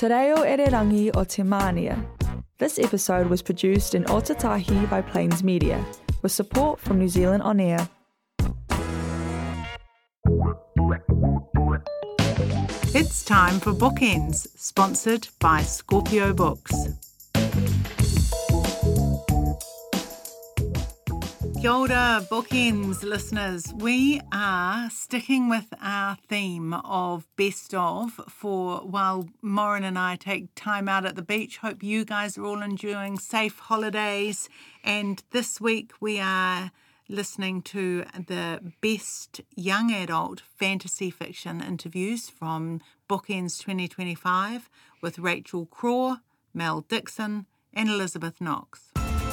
Te reo Ererangi o Te Mānia. This episode was produced in Otatahi by Plains Media, with support from New Zealand On Air. It's time for Bookends, sponsored by Scorpio Books. Kia ora, Bookends listeners. We are sticking with our theme of best of for while Morin and I take time out at the beach. Hope you guys are all enjoying safe holidays. And this week we are listening to the best young adult fantasy fiction interviews from Bookends 2025 with Rachel Craw, Mel Dixon and Elizabeth Knox.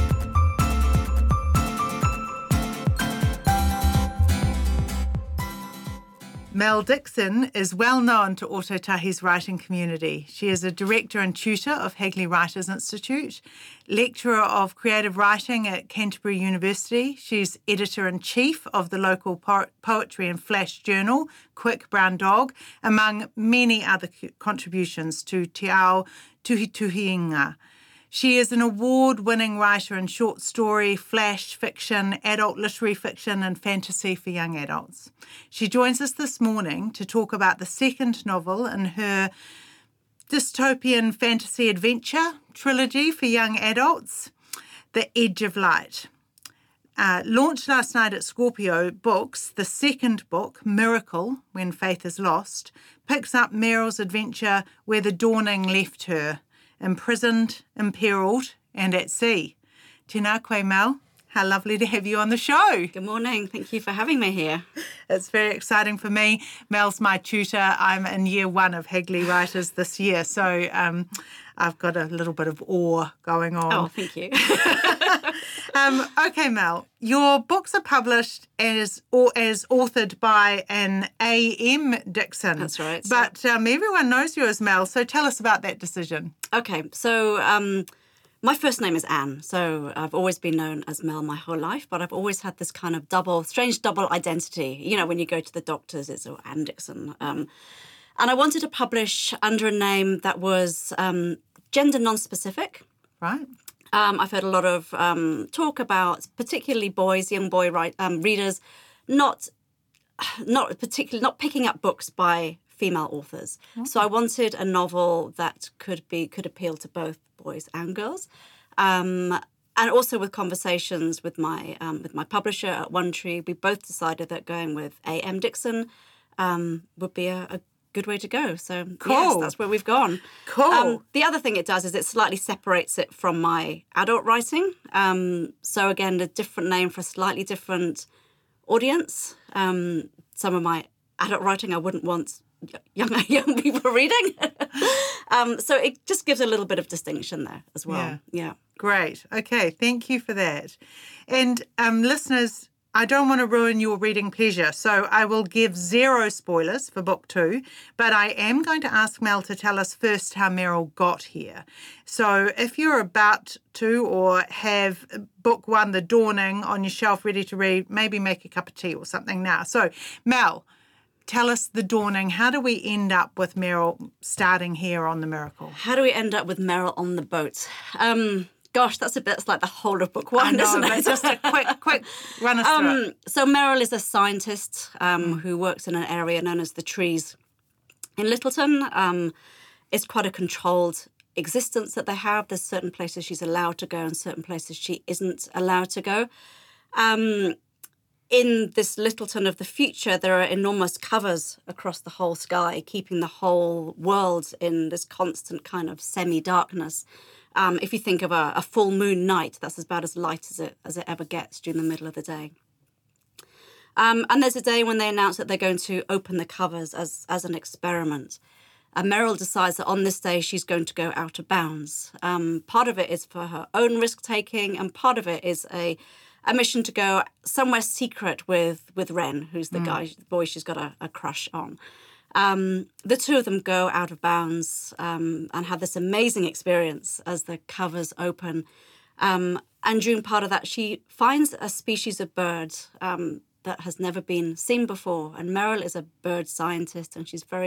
Mel Dixon is well known to Ōtautahi's writing community. She is a director and tutor of Hagley Writers Institute, lecturer of creative writing at Canterbury University. She's editor-in-chief of the local poetry and flash journal, Quick Brown Dog, among many other contributions to Te Ao Tuhituhiinga. She is an award-winning writer in short story, flash fiction, adult literary fiction and fantasy for young adults. She joins us this morning to talk about the second novel in her dystopian fantasy adventure trilogy for young adults, The Edge of Light. Launched last night at Scorpio Books, the second book, Miracle, When Faith is Lost, picks up Meryl's adventure where the dawning left her, imprisoned, imperilled, and at sea. Tēnā koe, Mel. How lovely to have you on the show. Good morning. Thank you for having me here. It's very exciting for me. Mel's my tutor. I'm in year one of Hagley Writers this year, so I've got a little bit of awe going on. Oh, thank you. Okay, Mel, your books are published as authored by an A.M. Dixon. That's right. But everyone knows you as Mel, so tell us about that decision. Okay, so my first name is Anne, so I've always been known as Mel my whole life, but I've always had this kind of strange double identity. You know, when you go to the doctors, it's Anne Dixon. And I wanted to publish under a name that was gender non-specific. Right. I've heard a lot of talk about, particularly young boy readers, not picking up books by female authors. Okay. So I wanted a novel that could appeal to both boys and girls, and also with conversations with my publisher at One Tree, we both decided that going with A.M. Dixon would be a good way to go. So cool. Yes, that's where we've gone. Cool. The other thing it does is it slightly separates it from my adult writing. So again, a different name for a slightly different audience. Some of my adult writing I wouldn't want young people reading. So it just gives a little bit of distinction there as well. Yeah. Great. Okay. Thank you for that. And listeners, I don't want to ruin your reading pleasure, so I will give 0 spoilers for book 2, but I am going to ask Mel to tell us first how Meryl got here. So if you're about to or have book 1, The Dawning, on your shelf ready to read, maybe make a cup of tea or something now. So Mel, tell us The Dawning. How do we end up with Meryl starting here on the Miracle? How do we end up with Meryl on the boat? Gosh, that's like the whole of book 1, isn't it? Just a quick run us through it. So Meryl is a scientist who works in an area known as the Trees in Littleton. It's quite a controlled existence that they have. There's certain places she's allowed to go and certain places she isn't allowed to go. In this Littleton of the future, there are enormous covers across the whole sky, keeping the whole world in this constant kind of semi-darkness. If you think of a full moon night, that's about as light as it ever gets during the middle of the day. And there's a day when they announce that they're going to open the covers as an experiment. And Meryl decides that on this day she's going to go out of bounds. Part of it is for her own risk-taking, and part of it is a mission to go somewhere secret with Ren, who's the boy she's got a crush on. The two of them go out of bounds and have this amazing experience as the covers open. And during part of that, she finds a species of bird that has never been seen before. And Meryl is a bird scientist, and she's very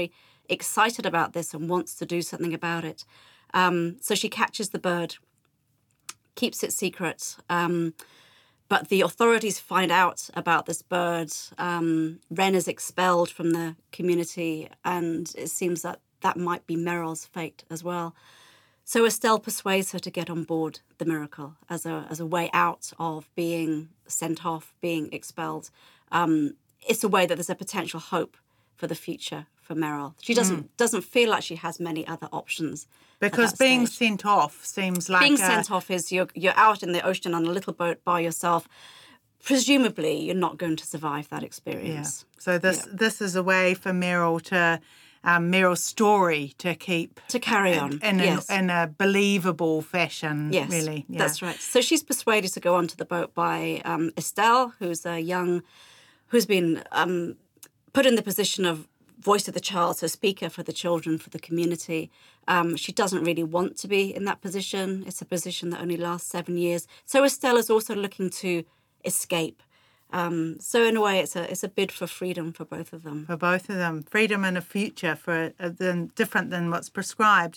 excited about this and wants to do something about it. So she catches the bird, keeps it secret. But the authorities find out about this bird. Wren is expelled from the community, and it seems that that might be Meryl's fate as well. So Estelle persuades her to get on board the Miracle as a way out of being sent off, being expelled. It's a way that there's a potential hope for the future for Meryl. She doesn't feel like she has many other options. Because being sent off seems like... Being sent off is you're out in the ocean on a little boat by yourself. Presumably, you're not going to survive that experience. Yeah. So this is a way for Meryl to... Meryl's story to carry on in a believable fashion. Yes, really. Yeah. That's right. So she's persuaded to go onto the boat by Estelle, who's been put in the position of voice of the child, so speaker for the children, for the community. She doesn't really want to be in that position. It's a position that only lasts 7 years. So Estelle is also looking to escape. So in a way, it's a bid for freedom for both of them. For both of them, freedom and a future different than what's prescribed.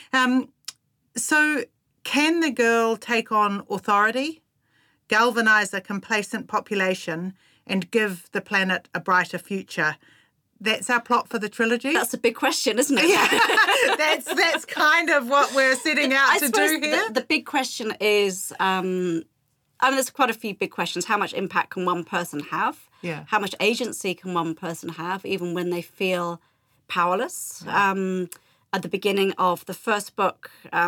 So can the girl take on authority, galvanise a complacent population, and give the planet a brighter future? That's our plot for the trilogy. That's a big question, isn't it? Yeah. that's kind of what we're setting out to do here. The big question is... there's quite a few big questions. How much impact can one person have? Yeah. How much agency can one person have, even when they feel powerless? Yeah. At the beginning of the first book,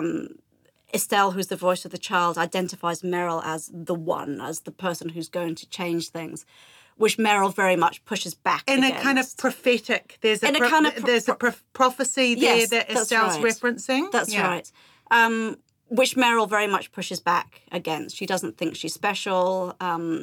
Estelle, who's the voice of the child, identifies Meryl as the one, as the person who's going to change things, which Meryl very much pushes back against. In a kind of prophetic... There's a prophecy there that Estelle's referencing. That's right. Which Meryl very much pushes back against. She doesn't think she's special.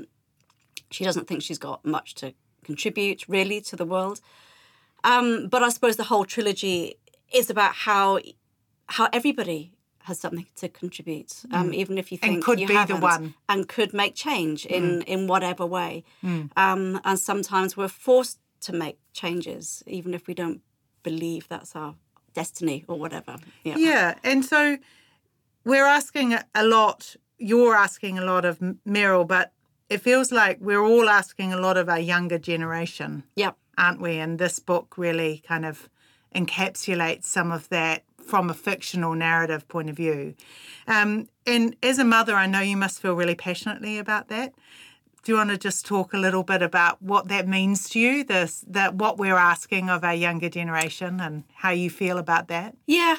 She doesn't think she's got much to contribute, really, to the world. But I suppose the whole trilogy is about how everybody has something to contribute, even if you think and could you be haven't, the one, and could make change in whatever way. And sometimes we're forced to make changes, even if we don't believe that's our destiny or whatever. Yeah, and so... We're asking a lot, you're asking a lot of Meryl, but it feels like we're all asking a lot of our younger generation, aren't we? And this book really kind of encapsulates some of that from a fictional narrative point of view. And as a mother, I know you must feel really passionately about that. Do you want to just talk a little bit about what that means to you, that what we're asking of our younger generation and how you feel about that? Yeah,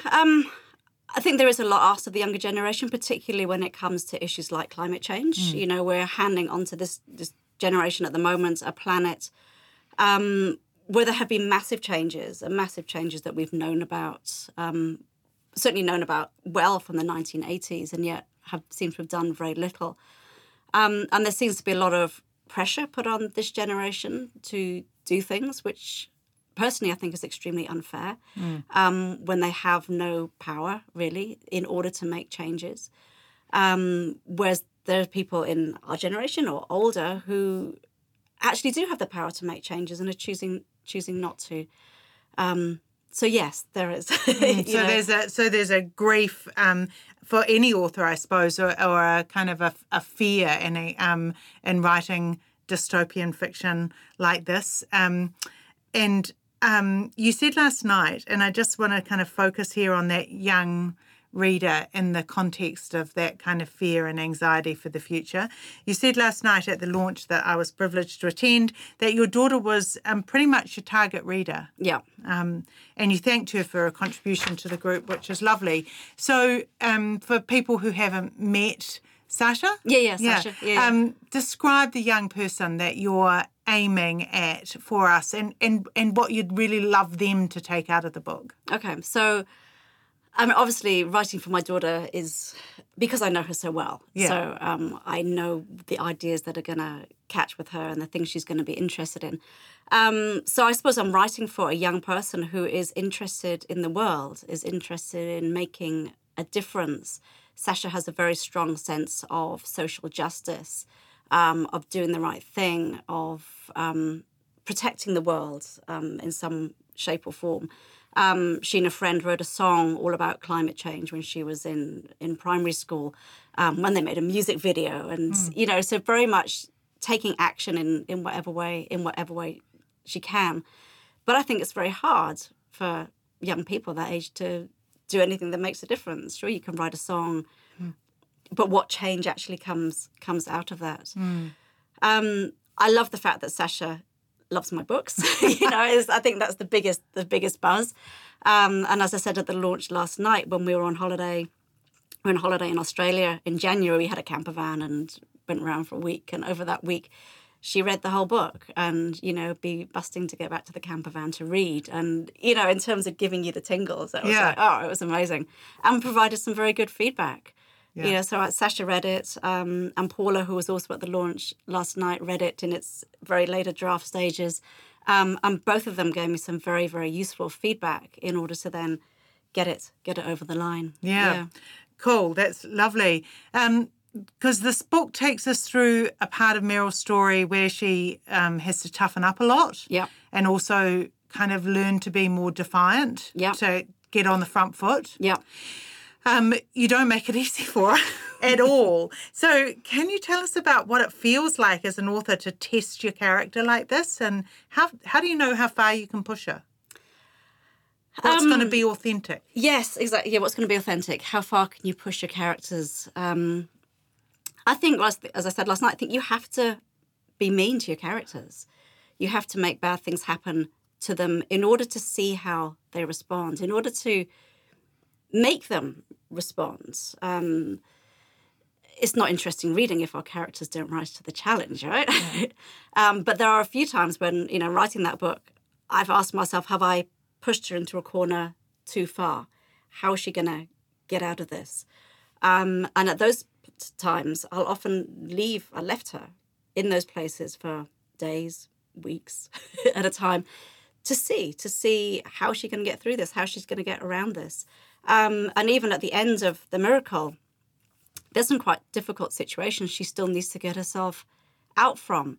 I think there is a lot asked of the younger generation, particularly when it comes to issues like climate change. You know, we're handing on to this generation at the moment a planet where there have been massive changes that we've known about, certainly known about well from the 1980s, and yet seem to have done very little. And there seems to be a lot of pressure put on this generation to do things, which... personally, I think is extremely unfair when they have no power, really, in order to make changes. Whereas there are people in our generation or older who actually do have the power to make changes and are choosing not to. So yes, there is. There's a grief for any author, I suppose, or a kind of a fear in writing dystopian fiction like this. And you said last night, and I just want to kind of focus here on that young reader in the context of that kind of fear and anxiety for the future. You said last night at the launch that I was privileged to attend that your daughter was pretty much your target reader. Yeah. And you thanked her for a contribution to the group, which is lovely. So for people who haven't met Sasha? Yeah, Sasha. Yeah. Describe the young person that you're aiming at for us and what you'd really love them to take out of the book. Okay, so obviously writing for my daughter is because I know her so well. Yeah. So I know the ideas that are going to catch with her and the things she's going to be interested in. So I suppose I'm writing for a young person who is interested in the world, is interested in making a difference. Sasha has a very strong sense of social justice, of doing the right thing, of protecting the world in some shape or form. She and a friend wrote a song all about climate change when she was in primary school, when they made a music video. And, so very much taking action in whatever way she can. But I think it's very hard for young people that age to do anything that makes a difference. Sure, you can write a song, but what change actually comes out of that? I love the fact that Sasha loves my books. I think that's the biggest buzz. And as I said at the launch last night, when we were on holiday in Australia in January, we had a camper van and went around for a week. And over that week, she read the whole book and, be busting to get back to the camper van to read. And, in terms of giving you the tingles, it was amazing. And provided some very good feedback. Yeah. So Sasha read it, and Paula, who was also at the launch last night, read it in its very later draft stages. And both of them gave me some very, very useful feedback in order to then get it over the line. Yeah. Cool. That's lovely. Because this book takes us through a part of Meryl's story where she has to toughen up a lot. Yeah. And also kind of learn to be more defiant. Yeah. To get on the front foot. Yeah. You don't make it easy for her at all. So can you tell us about what it feels like as an author to test your character like this? And how do you know how far you can push her? What's going to be authentic? Yes, exactly. Yeah, what's going to be authentic? How far can you push your characters? I think, as I said last night, I think you have to be mean to your characters. You have to make bad things happen to them in order to see how they respond, in order to make them respond. It's not interesting reading if our characters don't rise to the challenge, right? Yeah. But there are a few times when, writing that book, I've asked myself, have I pushed her into a corner too far? How is she going to get out of this? And at those times, I left her in those places for days, weeks at a time to see how she's going to get through this, how she's going to get around this. And even at the end of The Miracle, there's some quite difficult situations she still needs to get herself out from.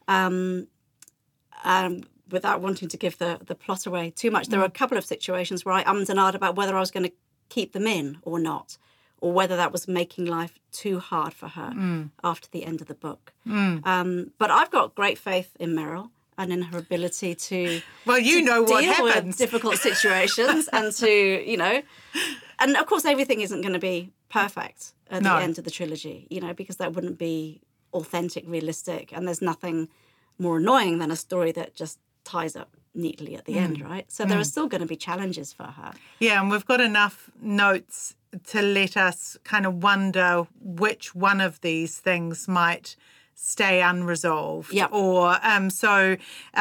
Without wanting to give the plot away too much, there were a couple of situations where I ummed and ahed about whether I was going to keep them in or not, or whether that was making life too hard for her after the end of the book. But I've got great faith in Meryl and in her ability to deal with difficult situations and to, and of course everything isn't going to be perfect at the end of the trilogy, because that wouldn't be authentic, realistic, and there's nothing more annoying than a story that just ties up neatly at the end, right? So there are still going to be challenges for her. Yeah, and we've got enough notes to let us kind of wonder which one of these things might stay unresolved. Yep. Or so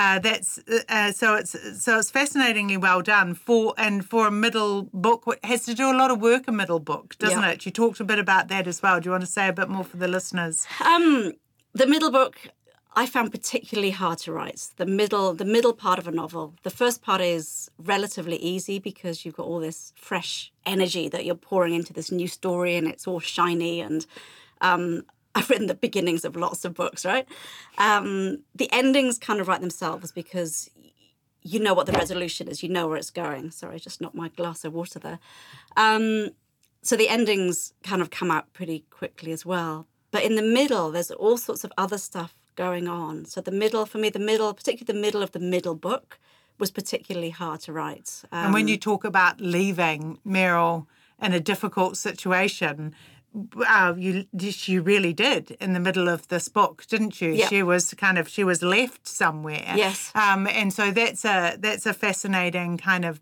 it's fascinatingly well done for a middle book. It has to do a lot of work, a middle book, doesn't it? You talked a bit about that as well. Do you want to say a bit more for the listeners? The middle book I found particularly hard to write. The middle part of a novel. The first part is relatively easy because you've got all this fresh energy that you're pouring into this new story and it's all shiny. And I've written the beginnings of lots of books, right? The endings kind of write themselves because you know what the resolution is. You know where it's going. Sorry, I just knocked my glass of water there. So the endings kind of come out pretty quickly as well. But in the middle, there's all sorts of other stuff going on. So particularly the middle of the middle book was particularly hard to write. And when you talk about leaving Meryl in a difficult situation, she really did in the middle of this book, didn't you? Yeah. She was left somewhere. Yes. And so that's a fascinating kind of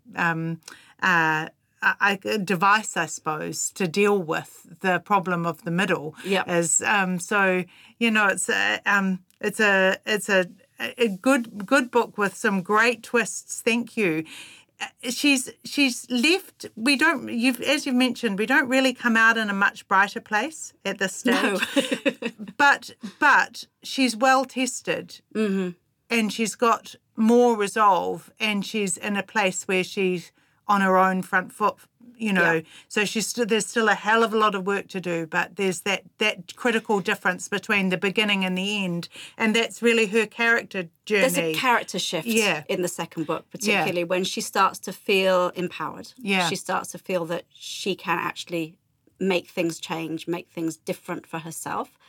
a device, I suppose, to deal with the problem of the middle. Yeah. It's a good book with some great twists. Thank you. She's left. As you've mentioned, we don't really come out in a much brighter place at this stage. No. but she's well tested, and she's got more resolve, and she's in a place where she's on her own front foot you know. Yeah. So there's still a hell of a lot of work to do, but there's that critical difference between the beginning and the end, and that's really her character journey. There's a character shift in the second book, particularly when she starts to feel empowered. Yeah. She starts to feel that she can actually make things change, make things different for herself.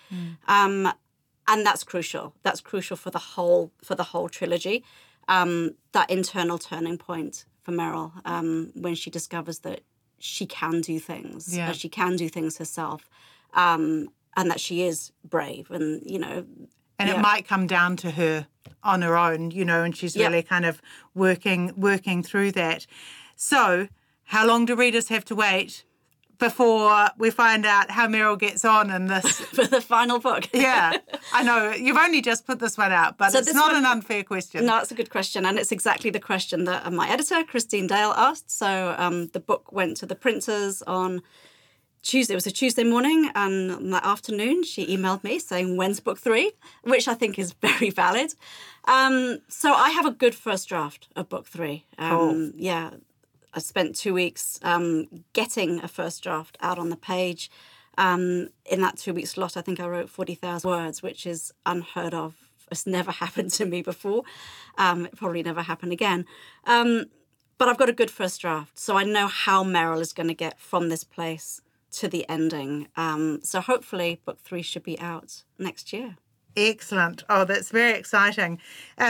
And that's crucial. That's crucial for the whole trilogy. That internal turning point for Meryl, when she discovers that she can do things, that she can do things herself, and that she is brave, and And it might come down to her on her own, and she's really kind of working through that. So, how long do readers have to wait before we find out how Meryl gets on in this? For the final book. Yeah, I know. You've only just put this one out, but it's not an unfair question. No, it's a good question, and it's exactly the question that my editor, Christine Dale, asked. So the book went to the printers on Tuesday. It was a Tuesday morning, and on that afternoon, she emailed me saying, "When's book 3?" Which I think is very valid. So I have a good first draft of book 3. Cool. Yeah. I spent 2 weeks getting a first draft out on the page. In that 2-week slot, I think I wrote 40,000 words, which is unheard of. It's never happened to me before. It probably never happen again. But I've got a good first draft, so I know how Meryl is going to get from this place to the ending. So hopefully book 3 should be out next year. Excellent. Oh, that's very exciting.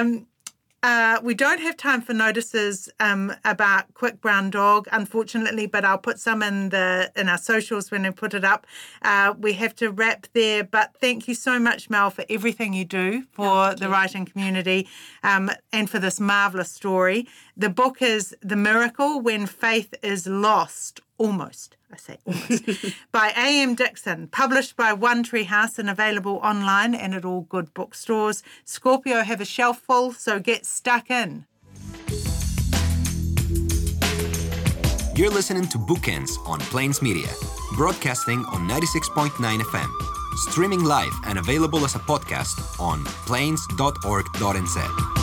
We don't have time for notices about Quick Brown Dog, unfortunately, but I'll put some in our socials when I put it up. We have to wrap there, but thank you so much, Mel, for everything you do for the writing community and for this marvellous story. The book is The Miracle When Faith is Lost, almost by A.M. Dixon, published by One Tree House and available online and at all good bookstores. Scorpio have a shelf full, so get stuck in. You're listening to Bookends on Plains Media, broadcasting on 96.9 FM, streaming live and available as a podcast on plains.org.nz.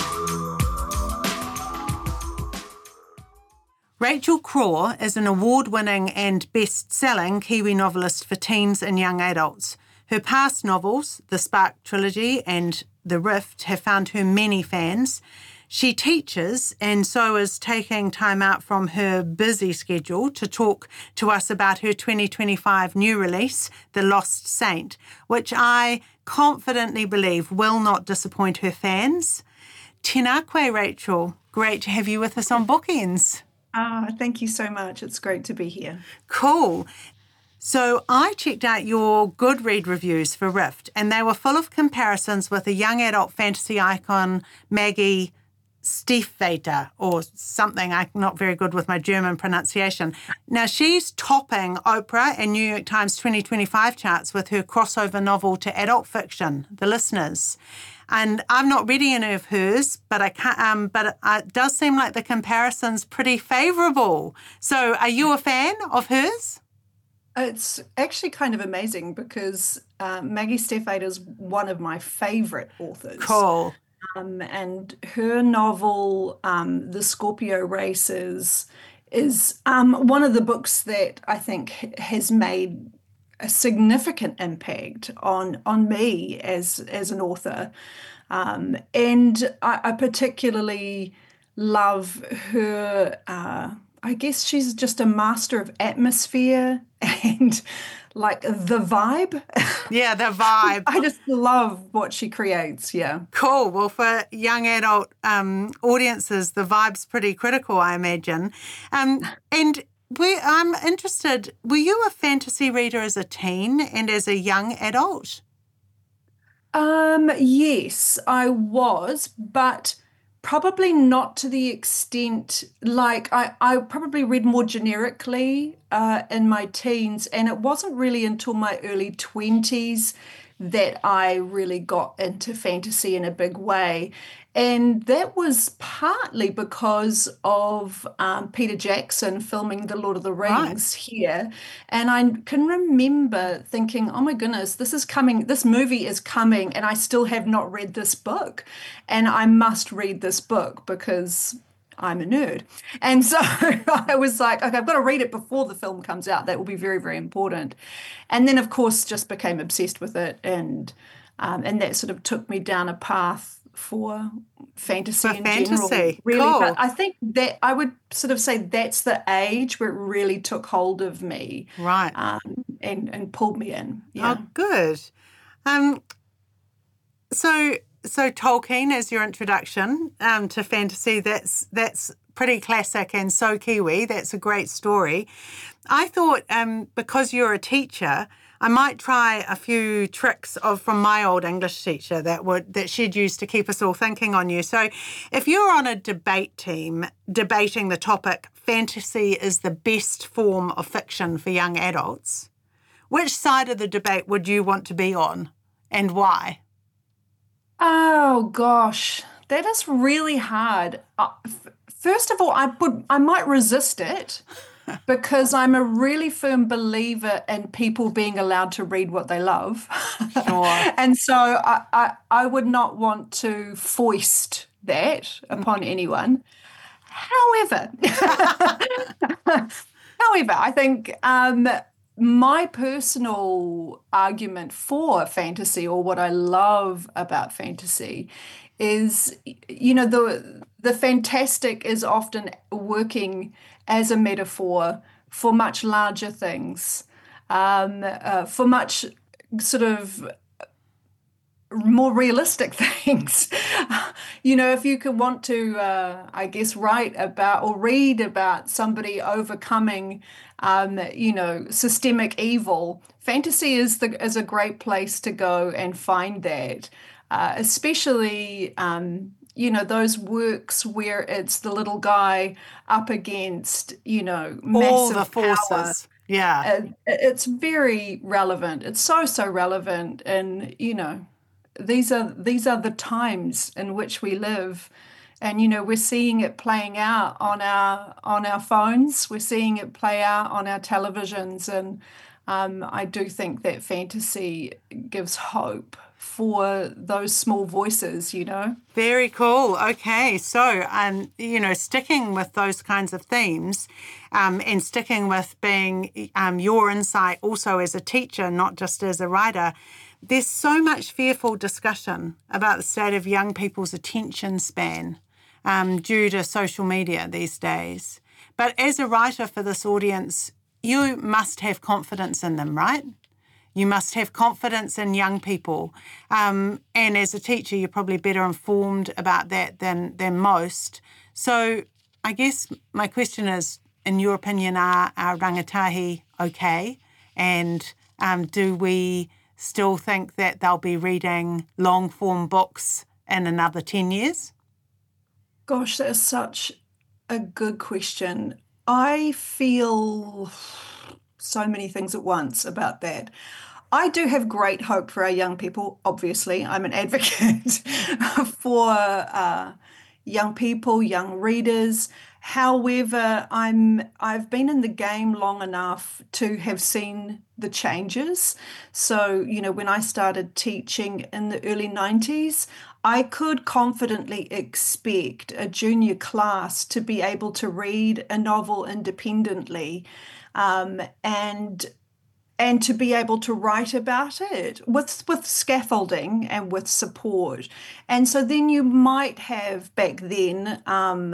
Rachel Craw is an award-winning and best-selling Kiwi novelist for teens and young adults. Her past novels, The Spark Trilogy and The Rift, have found her many fans. She teaches and so is taking time out from her busy schedule to talk to us about her 2025 new release, The Lost Saint, which I confidently believe will not disappoint her fans. Tēnā koe, Rachel. Great to have you with us on Bookends. Thank you so much. It's great to be here. Cool. So I checked out your Goodread reviews for Rift, and they were full of comparisons with a young adult fantasy icon, Maggie Stiefvater, or something. I'm not very good with my German pronunciation. Now, she's topping Oprah and New York Times 2025 charts with her crossover novel to adult fiction, The Listeners. And I've not read any of hers, but I can't. But it does seem like the comparison's pretty favourable. So, are you a fan of hers? It's actually kind of amazing because Maggie Stiefvater is one of my favourite authors. Cool. And her novel, The Scorpio Races, is one of the books that I think has made a significant impact on me as an author. And I particularly love her, I guess she's just a master of atmosphere and like the vibe. Yeah, the vibe. I just love what she creates, yeah. Cool. Well, for young adult audiences, the vibe's pretty critical, I imagine. And I'm interested, were you a fantasy reader as a teen and as a young adult? Yes, I was, but probably not to the extent, like I probably read more generically in my teens, and it wasn't really until my early 20s that I really got into fantasy in a big way. And that was partly because of Peter Jackson filming The Lord of the Rings here. And I can remember thinking, oh my goodness, this movie is coming, and I still have not read this book. And I must read this book because I'm a nerd. And so I was like, okay, I've got to read it before the film comes out. That will be very, very important. And then, of course, just became obsessed with it. And that sort of took me down a path for fantasy in general. Really. Cool. But I think that I would sort of say that's the age where it really took hold of me. Right. And pulled me in. Yeah. Oh, good. So Tolkien as your introduction to fantasy, that's pretty classic and so Kiwi. That's a great story. I thought because you're a teacher, I might try a few tricks from my old English teacher that she'd use to keep us all thinking on you. So if you're on a debate team debating the topic, fantasy is the best form of fiction for young adults, which side of the debate would you want to be on and why? Oh, gosh, that is really hard. First of all, I might resist it. Because I'm a really firm believer in people being allowed to read what they love. Sure. And so I would not want to foist that upon anyone. However, I think my personal argument for fantasy, or what I love about fantasy, is, the fantastic is often working as a metaphor for much larger things, for much sort of more realistic things. If you could want to, I guess, write about or read about somebody overcoming, systemic evil, fantasy is a great place to go and find that, especially those works where it's the little guy up against, massive all the forces. Power. Yeah. It's very relevant. It's so relevant. And, these are the times in which we live. And, we're seeing it playing out on our phones. We're seeing it play out on our televisions. And I do think that fantasy gives hope for those small voices, Very cool. Okay. So, sticking with those kinds of themes and sticking with being your insight also as a teacher, not just as a writer, there's so much fearful discussion about the state of young people's attention span due to social media these days. But as a writer for this audience, you must have confidence in them, right? You must have confidence in young people. And as a teacher, you're probably better informed about that than most. So I guess my question is, in your opinion, are our rangatahi okay? And do we still think that they'll be reading long-form books in another 10 years? Gosh, that is such a good question. I feel so many things at once about that. I do have great hope for our young people, obviously. I'm an advocate for young people, young readers. However, I've been in the game long enough to have seen the changes. So, when I started teaching in the early 90s, I could confidently expect a junior class to be able to read a novel independently, and to be able to write about it with scaffolding and with support. And so then you might have back then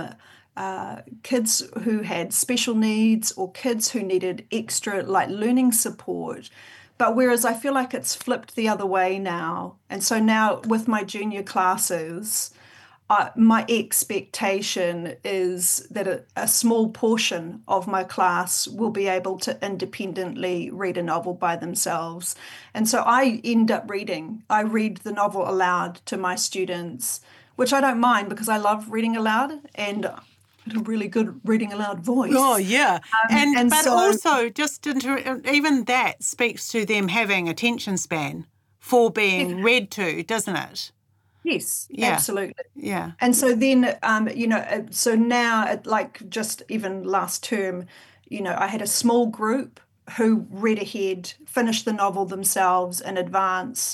kids who had special needs or kids who needed extra learning support. But whereas I feel like it's flipped the other way now. And so now with my junior classes, my expectation is that a small portion of my class will be able to independently read a novel by themselves. And so I end up I read the novel aloud to my students, which I don't mind because I love reading aloud and a really good reading aloud voice. Oh, yeah. But so, also, even that speaks to them having attention span for being read to, doesn't it? Yes, yeah. Absolutely. Yeah. And so then, so now, just even last term, I had a small group who read ahead, finished the novel themselves in advance,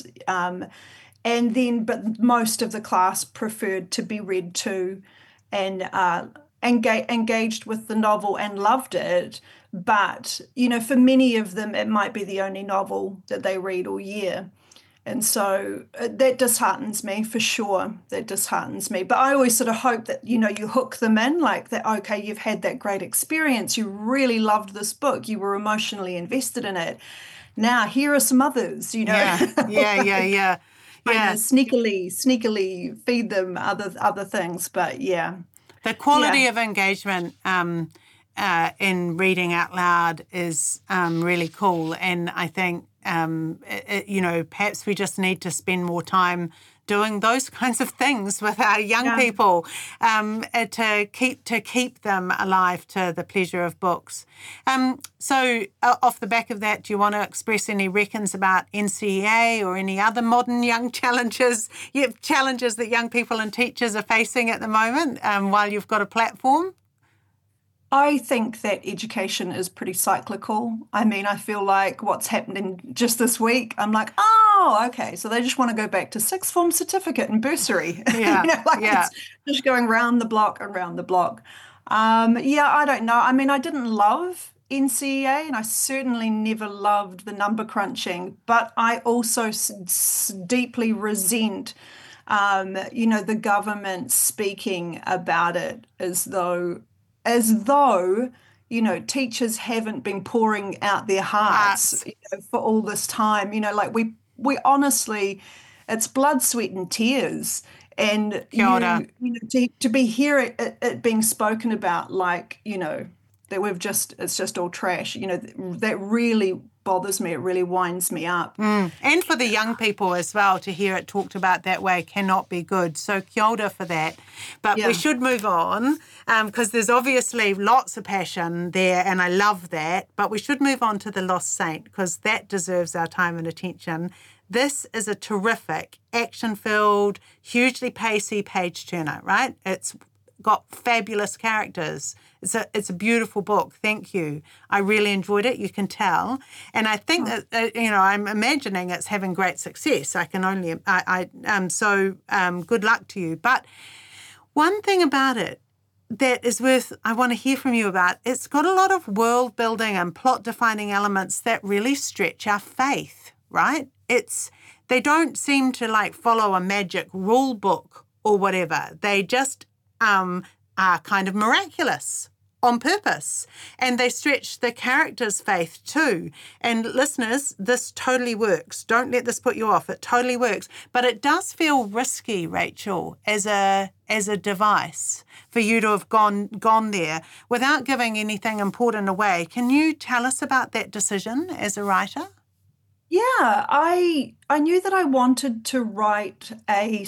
but most of the class preferred to be read to, and engaged with the novel and loved it. But, for many of them, it might be the only novel that they read all year. And so that disheartens me for sure. That disheartens me. But I always sort of hope that, you hook them in like that. Okay, you've had that great experience. You really loved this book. You were emotionally invested in it. Now, here are some others, Yeah. Sneakily feed them other things. But yeah. The quality of engagement in reading out loud is really cool. And I think, perhaps we just need to spend more time doing those kinds of things with our young people to keep them alive to the pleasure of books. So off the back of that, do you want to express any reckons about NCEA or any other modern young challenges that young people and teachers are facing at the moment while you've got a platform? I think that education is pretty cyclical. I mean, I feel like what's happening just this week, I'm like, oh, okay, so they just want to go back to sixth form certificate and bursary. It's just going round the block and round the block. I don't know. I mean, I didn't love NCEA, and I certainly never loved the number crunching, but I also deeply resent the government speaking about it as though teachers haven't been pouring out their hearts for all this time. We honestly, it's blood, sweat and tears. And to be here it being spoken about like, that it's just all trash, that really bothers me. It really winds me up. And for the young people as well, to hear it talked about that way cannot be good. So kia ora for that. But we should move on because there's obviously lots of passion there and I love that. But we should move on to The Lost Saint because that deserves our time and attention. This is a terrific, action-filled, hugely pacey page-turner, right? It's got fabulous characters. It's a beautiful book. Thank you. I really enjoyed it. You can tell. And I think that, I'm imagining it's having great success. I can only, good luck to you. But one thing about it that is I want to hear from you about, it's got a lot of world building and plot defining elements that really stretch our faith, right? They don't seem to follow a magic rule book or whatever. They just are kind of miraculous on purpose. And they stretch the character's faith too. And listeners, this totally works. Don't let this put you off. It totally works. But it does feel risky, Rachel, as a device for you to have gone there without giving anything important away. Can you tell us about that decision as a writer? Yeah, I knew that I wanted to write a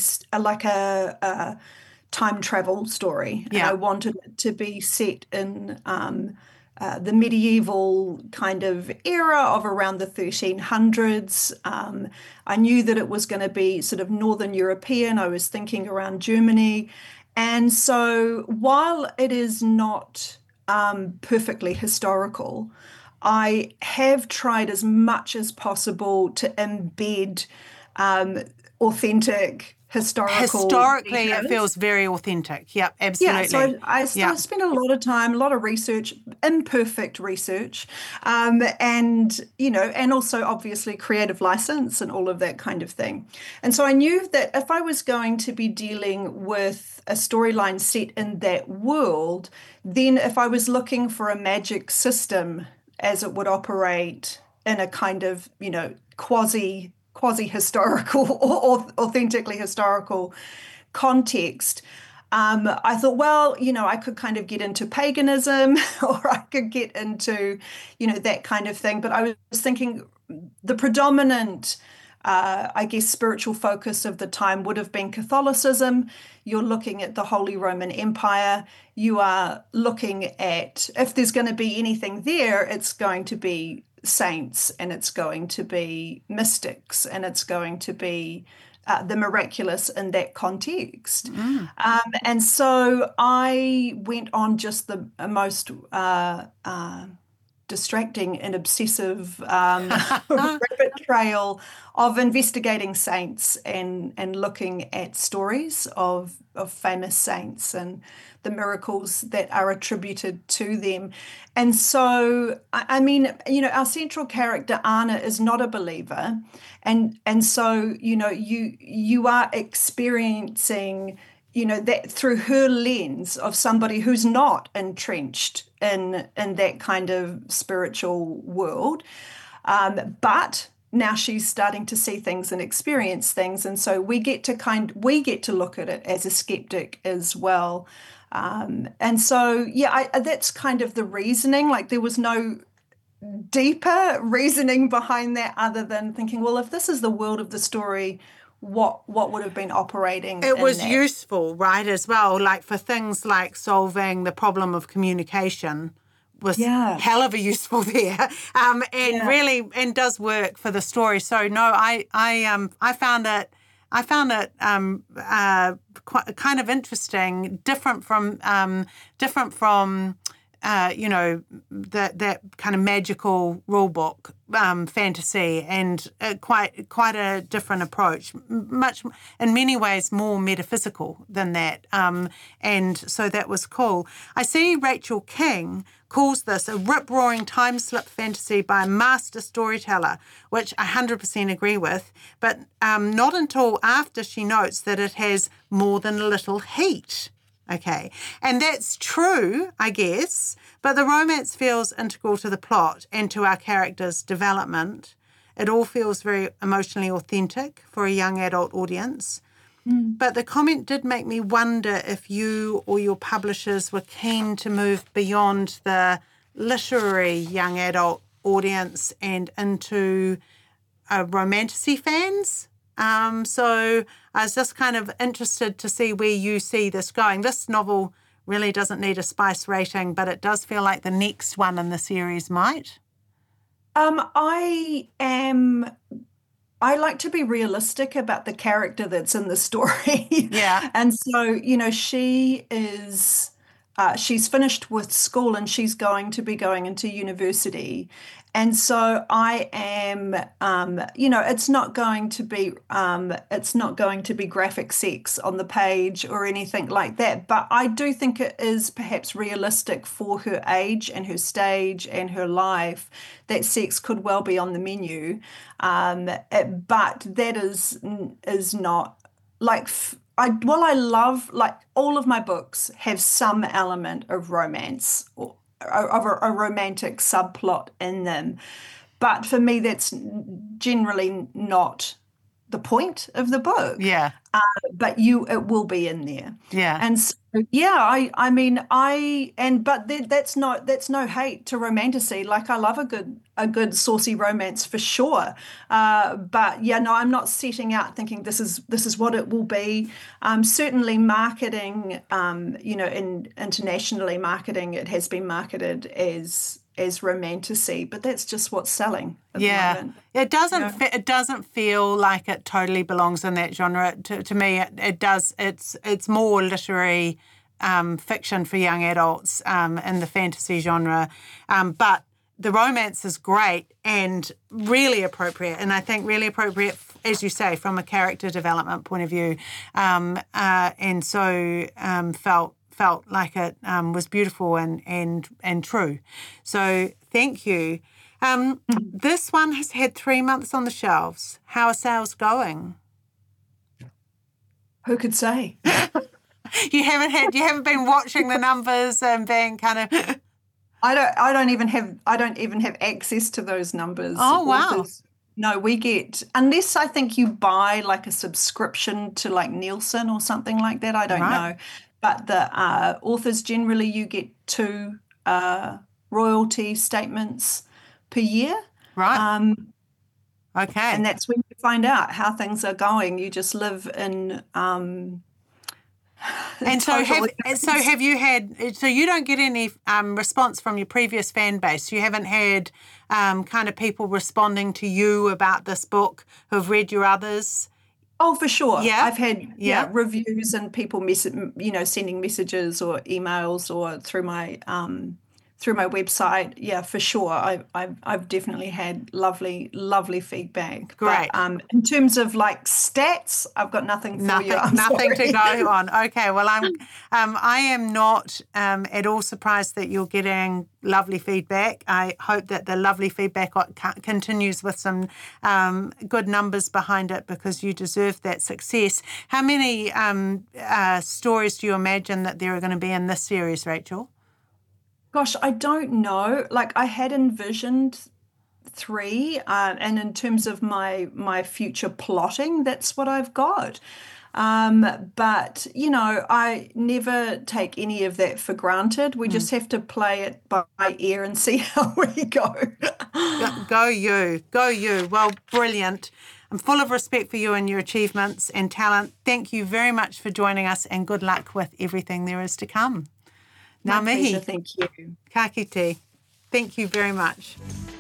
time travel story. And I wanted it to be set in the medieval kind of era of around the 1300s. I knew that it was going to be sort of Northern European. I was thinking around Germany. And so while it is not perfectly historical, I have tried as much as possible to embed authentic historically details. It feels very authentic. Yep, absolutely. Yeah, so I spent a lot of time, a lot of research, imperfect research, and also obviously creative license and all of that kind of thing. And so I knew that if I was going to be dealing with a storyline set in that world, then if I was looking for a magic system as it would operate in a kind of, quasi-historical or authentically historical context, I thought, well, I could kind of get into paganism or I could get into, that kind of thing. But I was thinking the predominant, spiritual focus of the time would have been Catholicism. You're looking at the Holy Roman Empire. You are looking at, if there's going to be anything there, it's going to be saints and it's going to be mystics and it's going to be the miraculous in that context. And so I went on just the most distracting and obsessive rabbit trail of investigating saints and looking at stories of famous saints and the miracles that are attributed to them. And so, I mean, our central character, Anna, is not a believer. And so, you are experiencing that through her lens of somebody who's not entrenched in that kind of spiritual world. But now she's starting to see things and experience things. And so we get to look at it as a skeptic as well. And so, that's kind of the reasoning. Like, there was no deeper reasoning behind that other than thinking, well, if this is the world of the story, what would have been operating? It was useful, right, as well, like for things like solving the problem of communication was hell of a useful there, really and does work for the story. So no, I found it quite kind of interesting, different from that kind of magical rule book fantasy, and quite a different approach, much in many ways more metaphysical than that, and so that was cool. I see Rachel King calls this a rip-roaring time-slip fantasy by a master storyteller, which I 100% agree with, but not until after she notes that it has more than a little heat. Okay, and that's true, I guess, but the romance feels integral to the plot and to our characters' development. It all feels very emotionally authentic for a young adult audience. But the comment did make me wonder if you or your publishers were keen to move beyond the literary young adult audience and into romantasy fans. So I was just kind of interested to see where you see this going. This novel really doesn't need a spice rating, but it does feel like the next one in the series might. I like to be realistic about the character that's in the story. Yeah. And so, she is, she's finished with school and she's going to be going into university. And so I am, it's not going to be graphic sex on the page or anything like that. But I do think it is perhaps realistic for her age and her stage and her life that sex could well be on the menu. But that is not like. I love, like, all of my books have some element of romance or of a romantic subplot in them. But for me, that's generally not the point of the book. Yeah. But it will be in there. Yeah. And so, but that's no hate to romantasy. Like, I love a good saucy romance for sure. But I'm not setting out thinking this is what it will be. Certainly marketing, internationally marketing, it has been marketed as romantasy, but that's just what's selling at the moment. It doesn't feel like it totally belongs in that genre. To me, it does. It's more literary fiction for young adults in the fantasy genre, but the romance is great and really appropriate, and I think really appropriate, as you say, from a character development point of view, and so felt like it was beautiful and true. So thank you. This one has had 3 months on the shelves. How are sales going? Who could say? You haven't been watching the numbers and being kind of. I don't even have access to those numbers. Oh, wow. No, we get, unless I think you buy like a subscription to like Nielsen or something like that. I don't know. But the authors, generally you get 2 royalty statements per year. Right. Okay. And that's when you find out how things are going. You just live in and so have you had, so you don't get any response from your previous fan base? You haven't had kind of people responding to you about this book who have read your others? Oh, for sure. Yeah. I've had reviews and people sending messages or emails or through my through my website, yeah, for sure. I've definitely had lovely feedback. Great. But in terms of like stats, I've got nothing for you. Nothing to go on. Okay, well, I am not at all surprised that you're getting lovely feedback. I hope that the lovely feedback continues with some good numbers behind it, because you deserve that success. How many stories do you imagine that there are going to be in this series, Rachel? Gosh, I don't know. Like, I had envisioned 3, and in terms of my future plotting, that's what I've got. But, I never take any of that for granted. We just have to play it by ear and see how we go. Go you. Well, brilliant. I'm full of respect for you and your achievements and talent. Thank you very much for joining us, and good luck with everything there is to come. My pleasure, thank you. Ka kite. Thank you very much.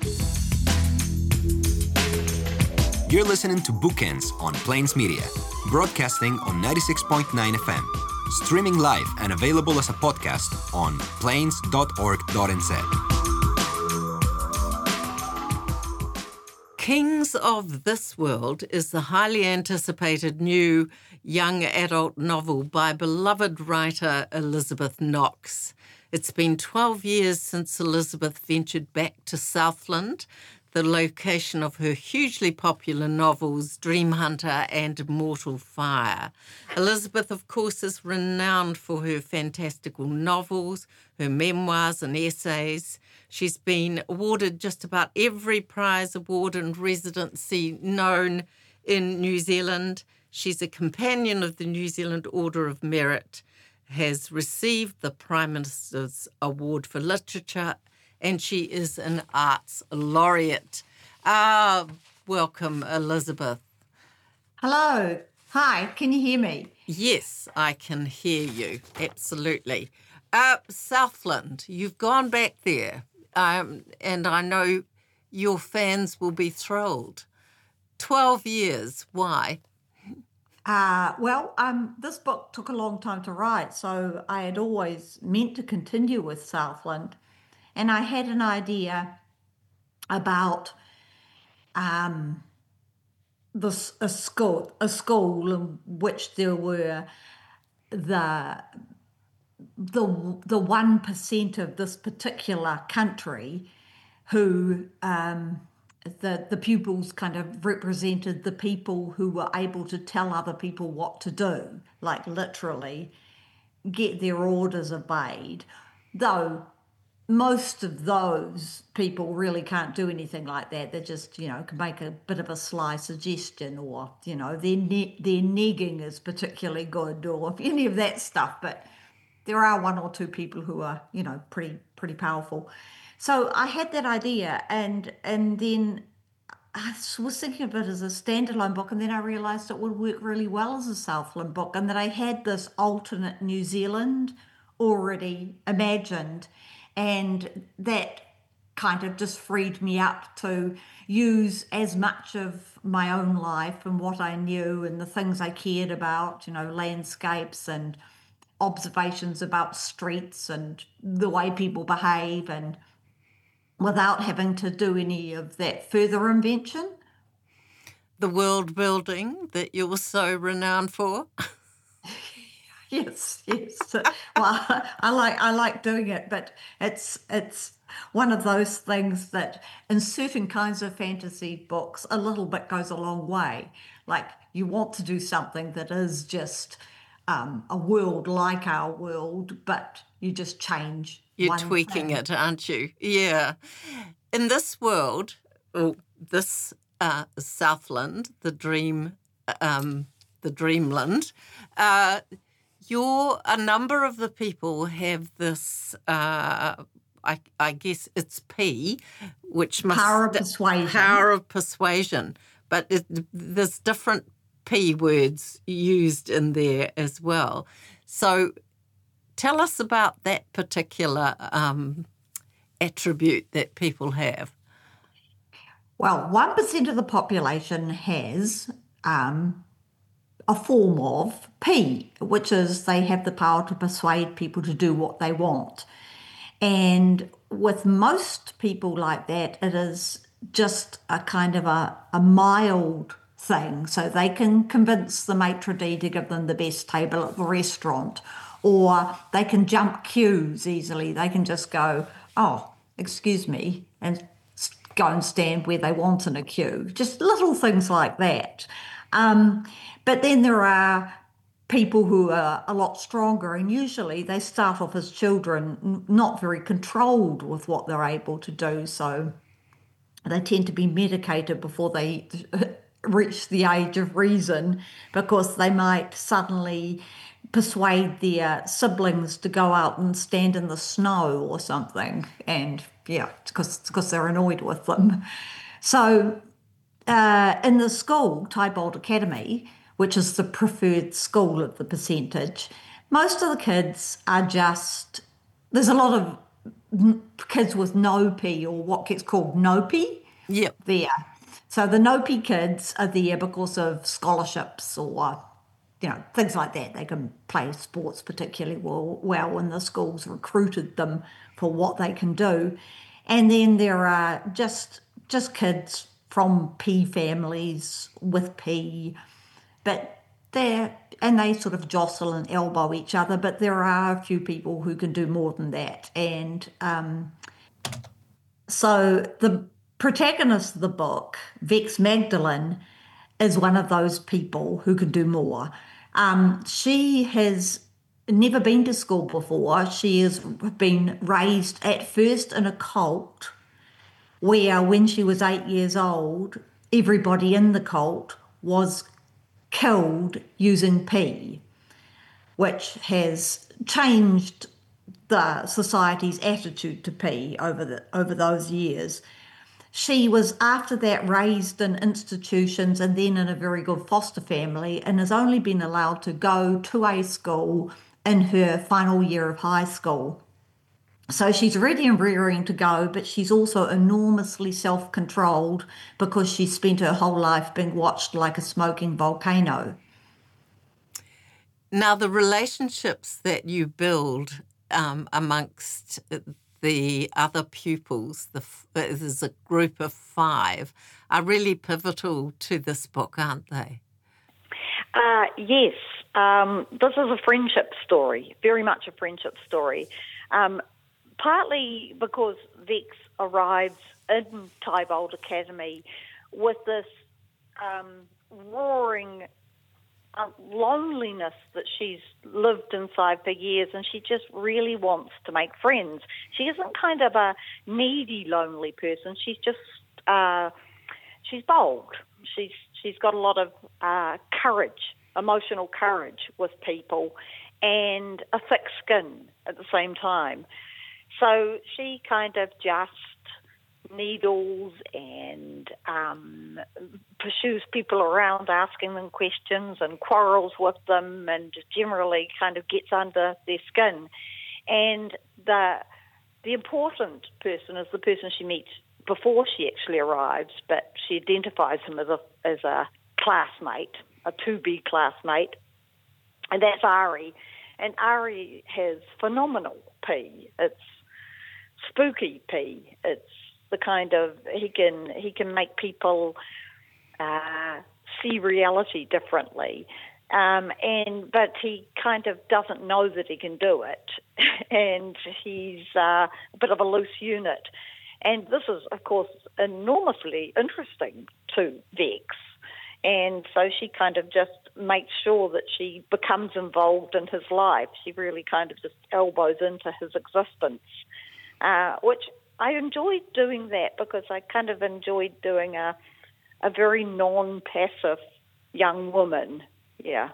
You're listening to Bookends on Plains Media, broadcasting on 96.9 FM, streaming live and available as a podcast on plains.org.nz. Kings of This World is the highly anticipated new young adult novel by beloved writer Elizabeth Knox. It's been 12 years since Elizabeth ventured back to Southland, the location of her hugely popular novels Dream Hunter and Mortal Fire. Elizabeth, of course, is renowned for her fantastical novels, her memoirs and essays. She's been awarded just about every prize, award and residency known in New Zealand. She's a companion of the New Zealand Order of Merit, has received the Prime Minister's Award for Literature, and she is an arts laureate. Welcome, Elizabeth. Hello. Hi, can you hear me? Yes, I can hear you, absolutely. Southland, you've gone back there, and I know your fans will be thrilled. 12 years, why? This book took a long time to write, so I had always meant to continue with Southland. And I had an idea about a school in which there were the 1% of this particular country who the pupils kind of represented the people who were able to tell other people what to do, like literally get their orders obeyed, though most of those people really can't do anything like that. They just, can make a bit of a sly suggestion, or, their negging is particularly good, or any of that stuff. But there are 1 or 2 people who are, pretty powerful. So I had that idea, and then I was thinking of it as a standalone book, and then I realised it would work really well as a Southland book, and that I had this alternate New Zealand already imagined, and that kind of just freed me up to use as much of my own life and what I knew and the things I cared about, landscapes and observations about streets and the way people behave, and without having to do any of that further invention. The world building that you're so renowned for. Yes. Well, I like doing it, but it's one of those things that in certain kinds of fantasy books, a little bit goes a long way. Like, you want to do something that is just a world like our world, but you just change. You're tweaking it, aren't you? Yeah. In this world, this Southland, the Dreamland, a number of the people have this, I guess it's P, which must... Power of persuasion. Power of persuasion. But there's different P words used in there as well. So tell us about that particular attribute that people have. Well, 1% of the population has a form of P, which is they have the power to persuade people to do what they want. And with most people like that, it is just a kind of a mild thing. So they can convince the maitre d' to give them the best table at the restaurant, or they can jump queues easily. They can just go, oh, excuse me, and go and stand where they want in a queue. Just little things like that. But then there are people who are a lot stronger, and usually they start off as children not very controlled with what they're able to do. So they tend to be medicated before they reach the age of reason, because they might suddenly persuade their siblings to go out and stand in the snow or something, and yeah, because they're annoyed with them. So in the school, Tybalt Academy, which is the preferred school of the percentage, most of the kids are just, there's a lot of kids with no P, or what gets called no P. Yep. There. So the no P kids are there because of scholarships or, things like that. They can play sports particularly well, and the schools recruited them for what they can do. And then there are just kids from P families with P, but they sort of jostle and elbow each other, but there are a few people who can do more than that. And so the protagonist of the book, Vex Magdalene, is one of those people who can do more. She has never been to school before. She has been raised at first in a cult where, when she was 8 years old, everybody in the cult was killed using P, which has changed the society's attitude to P over those years. She was after that raised in institutions and then in a very good foster family, and has only been allowed to go to a school in her final year of high school. So she's ready and rearing to go, but she's also enormously self-controlled because she's spent her whole life being watched like a smoking volcano. Now, the relationships that you build amongst the other pupils, there's a group of 5, are really pivotal to this book, aren't they? Yes. This is a friendship story, very much a friendship story. Partly because Vex arrives in Tybalt Academy with this roaring loneliness that she's lived inside for years, and she just really wants to make friends. She isn't kind of a needy, lonely person. She's just she's bold. She's got a lot of courage, emotional courage with people, and a thick skin at the same time. So she kind of just needles and pursues people around, asking them questions, and quarrels with them, and generally kind of gets under their skin. And the important person is the person she meets before she actually arrives, but she identifies him as a classmate, a to-be classmate, and that's Ari. And Ari has phenomenal P. It's spooky P. It's the kind of, he can make people see reality differently, but he kind of doesn't know that he can do it, and he's a bit of a loose unit. And this is, of course, enormously interesting to Vex. And so she kind of just makes sure that she becomes involved in his life. She really kind of just elbows into his existence, which I enjoyed doing that because I kind of enjoyed doing a very non-passive young woman. Yeah.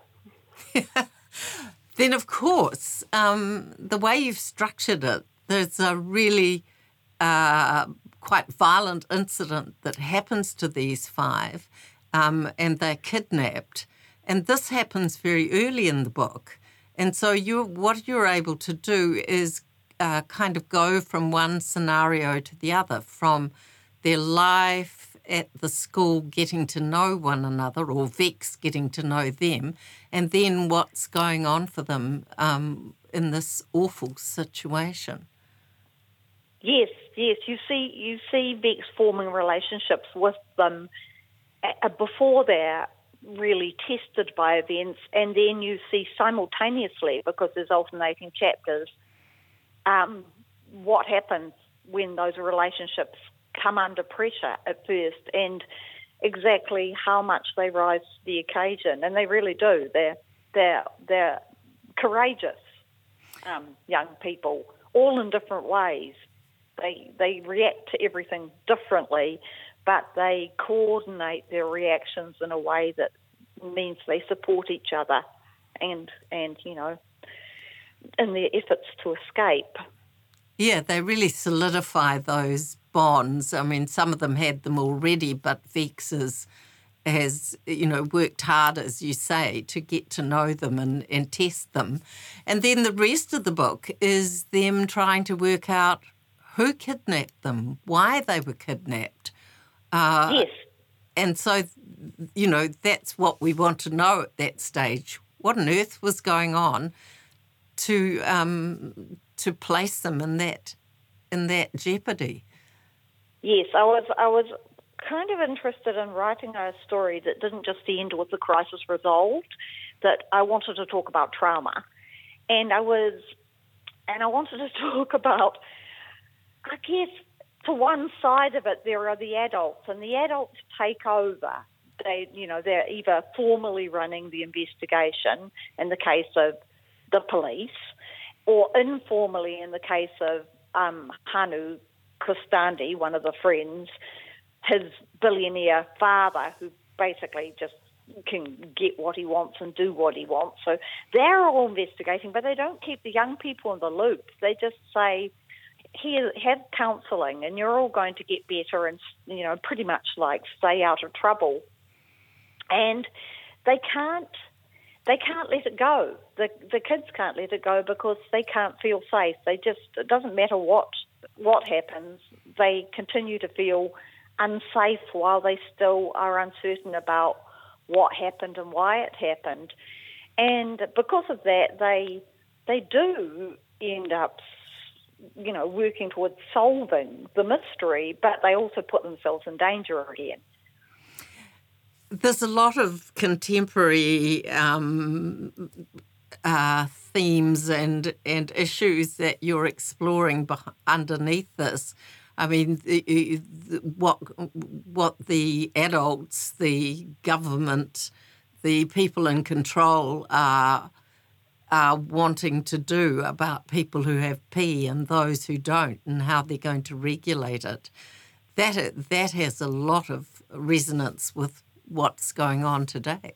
Then, of course, the way you've structured it, there's a really quite violent incident that happens to these 5, and they're kidnapped. And this happens very early in the book. And so what you're able to do is kind of go from one scenario to the other, from their life at the school getting to know one another, or Vex getting to know them, and then what's going on for them in this awful situation. Yes. You see Bex forming relationships with them before they're really tested by events, and then you see simultaneously, because there's alternating chapters, what happens when those relationships come under pressure at first, and exactly how much they rise to the occasion. And they really do. They're courageous young people, all in different ways. They react to everything differently, but they coordinate their reactions in a way that means they support each other and you know, in their efforts to escape. Yeah, they really solidify those bonds. I mean, some of them had them already, but Vex has, you know, worked hard, as you say, to get to know them and test them. And then the rest of the book is them trying to work out who kidnapped them, why they were kidnapped. Yes. And so, you know, that's what we want to know at that stage. What on earth was going on to place them in that jeopardy? Yes, I was kind of interested in writing a story that didn't just end with the crisis resolved, that I wanted to talk about trauma. And I wanted to talk about, I guess, to one side of it, there are the adults, and the adults take over. They're either formally running the investigation in the case of the police, or informally in the case of Hanu Kostandi, one of the friends, his billionaire father, who basically just can get what he wants and do what he wants. So they're all investigating, but they don't keep the young people in the loop. They just say, here, have counselling, and you're all going to get better, and, you know, pretty much like stay out of trouble. And they can't let it go. The kids can't let it go because they can't feel safe. It doesn't matter what happens, they continue to feel unsafe while they still are uncertain about what happened and why it happened. And because of that, they do end up, you know, working towards solving the mystery, but they also put themselves in danger again. There's a lot of contemporary themes and issues that you're exploring underneath this. I mean, what the adults, the government, the people in control are wanting to do about people who have P and those who don't, and how they're going to regulate it. That has a lot of resonance with what's going on today.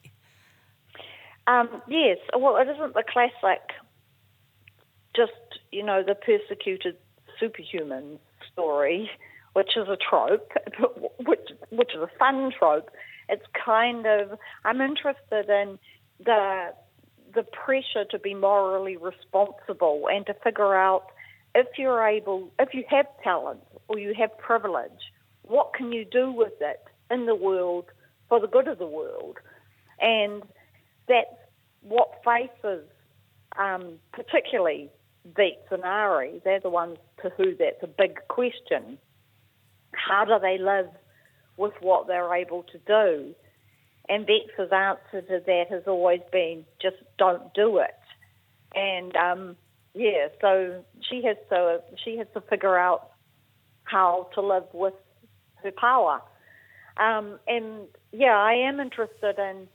Yes. Well, it isn't the classic, just, you know, the persecuted superhuman story, which is a trope, which is a fun trope. It's kind of, I'm interested in the pressure to be morally responsible and to figure out if you have talent or you have privilege, what can you do with it in the world for the good of the world? And that's what faces, particularly Vex and Ari, they're the ones to who that's a big question. How do they live with what they're able to do? And Vex's answer to that has always been, just don't do it. And so she has to figure out how to live with her power. I am interested in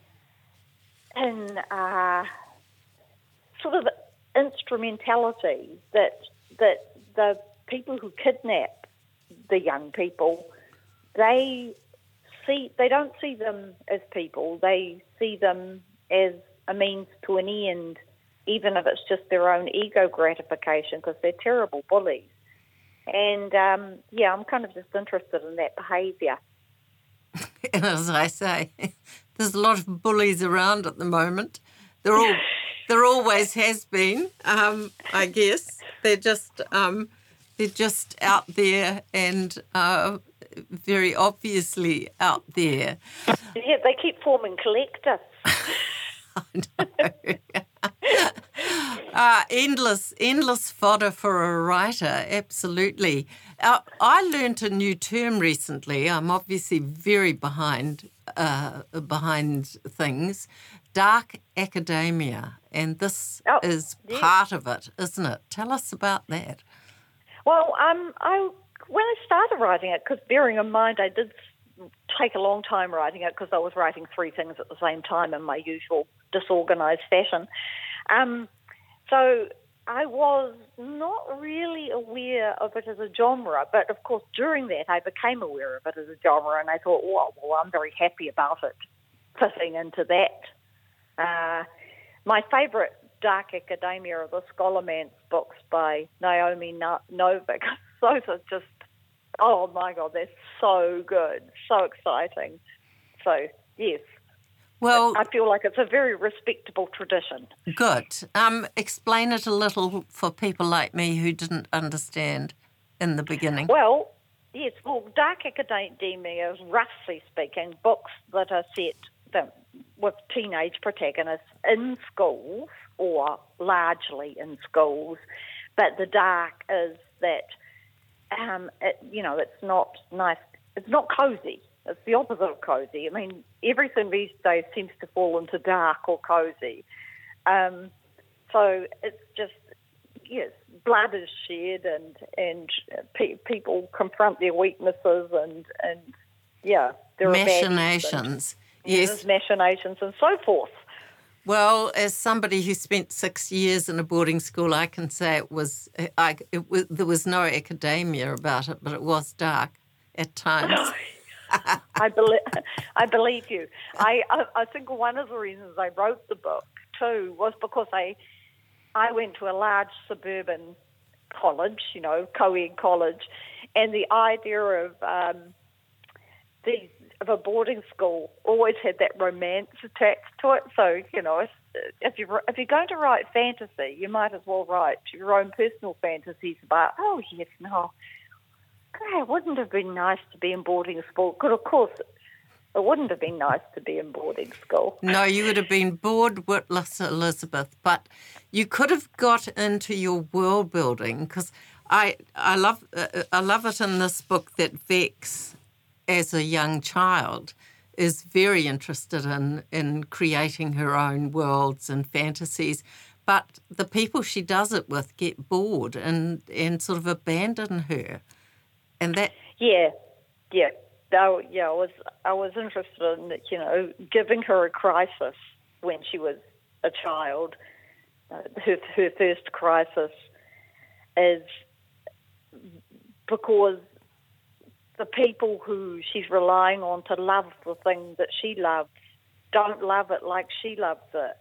sort of instrumentality that the people who kidnap the young people, they don't see them as people. They see them as a means to an end, even if it's just their own ego gratification, because they're terrible bullies. And I'm kind of just interested in that behaviour. And as I say, there's a lot of bullies around at the moment. There always has been, I guess. They're just out there and very obviously out there. Yeah, they keep forming collectives. I know. Endless fodder for a writer, absolutely. I learnt a new term recently. I'm obviously very behind things. Dark academia, and this is part of it, isn't it? Tell us about that. Well, when I started writing it, because bearing in mind I did take a long time writing it because I was writing 3 things at the same time in my usual disorganised fashion. So I was not really aware of it as a genre, but of course during that I became aware of it as a genre, and I thought, well, I'm very happy about it fitting into that. My favourite dark academia are the Scholomance books by Naomi Novik. Those are just, oh my God, they're so good, so exciting. So, yes. Well, I feel like it's a very respectable tradition. Good. Explain it a little for people like me who didn't understand in the beginning. Well, yes. Well, dark academia is, roughly speaking, books that are set with teenage protagonists in schools or largely in schools. But the dark is that, it's not nice. It's not cosy. It's the opposite of cosy. I mean, everything these days seems to fall into dark or cosy. So it's just, yes, blood is shed and people confront their weaknesses and there are machinations. Yes, machinations and so forth. Well, as somebody who spent 6 years in a boarding school, I can say there was no academia about it, but it was dark at times. I believe you. I think one of the reasons I wrote the book too was because I went to a large suburban college, co-ed college, and the idea of a boarding school always had that romance attached to it. So if you're going to write fantasy, you might as well write your own personal fantasies about. Oh yes, no. It wouldn't have been nice to be in boarding school. Because, of course, it wouldn't have been nice to be in boarding school. No, you would have been bored witless, Elizabeth. But you could have got into your world building, because I love it in this book that Vex, as a young child, is very interested in creating her own worlds and fantasies. But the people she does it with get bored and sort of abandon her. And that, I was interested in giving her a crisis when she was a child. Her first crisis is because the people who she's relying on to love the thing that she loves don't love it like she loves it.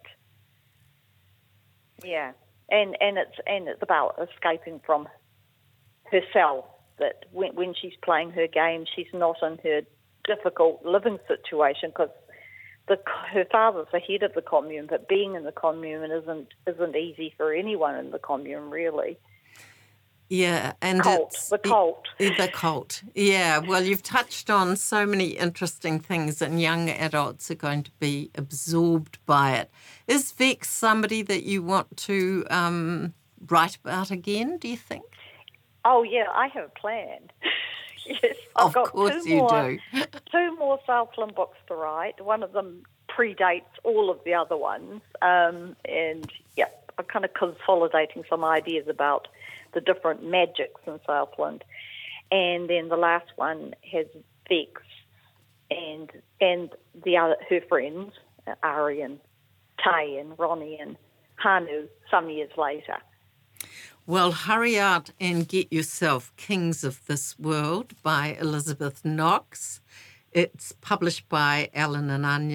Yeah, and it's about escaping from herself. That when she's playing her game, she's not in her difficult living situation because her father's the head of the commune, but being in the commune isn't easy for anyone in the commune, really. Yeah, and the cult. Yeah, well, you've touched on so many interesting things, and young adults are going to be absorbed by it. Is Vex somebody that you want to write about again, do you think? Oh, yeah, I have a plan. Yes, I've got two more Southland books to write. One of them predates all of the other ones. I'm kind of consolidating some ideas about the different magics in Southland. And then the last one has Vex and her friends, Ari and Tay and Ronnie and Hanu, some years later. Well, hurry out and get yourself Kings of This World by Elizabeth Knox. It's published by Allen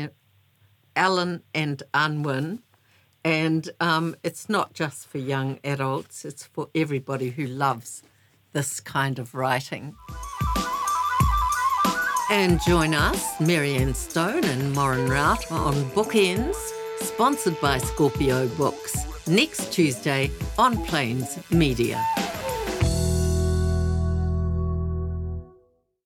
and Unwin. And it's not just for young adults, it's for everybody who loves this kind of writing. And join us, Marianne Stone and Moran Rout, on Bookends, sponsored by Scorpio Books, next Tuesday on Plains Media.